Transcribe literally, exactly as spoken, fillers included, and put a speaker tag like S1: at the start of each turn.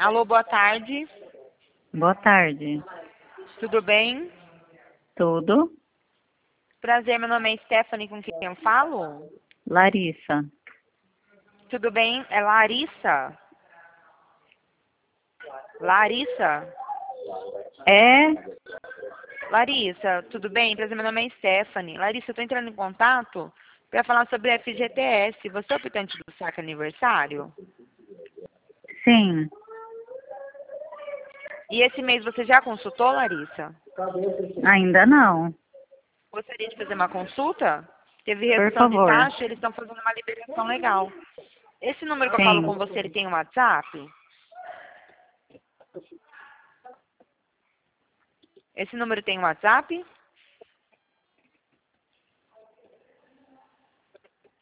S1: Alô, boa tarde.
S2: Boa tarde.
S1: Tudo bem?
S2: Tudo?
S1: Prazer, meu nome é Stephanie, com quem eu falo?
S2: Larissa.
S1: Tudo bem? É Larissa? Larissa?
S2: É?
S1: Larissa, tudo bem? Prazer, meu nome é Stephanie. Larissa, eu tô entrando em contato para falar sobre a F G T S. Você é o optante do saque aniversário?
S2: Sim.
S1: E esse mês você já consultou, Larissa?
S2: Ainda não.
S1: Gostaria de fazer uma consulta? Teve
S2: Por
S1: redução de
S2: favor.
S1: taxa, eles estão fazendo uma liberação legal. Esse número que eu falo
S2: Sim.
S1: com você, ele tem um WhatsApp? Esse número tem um WhatsApp?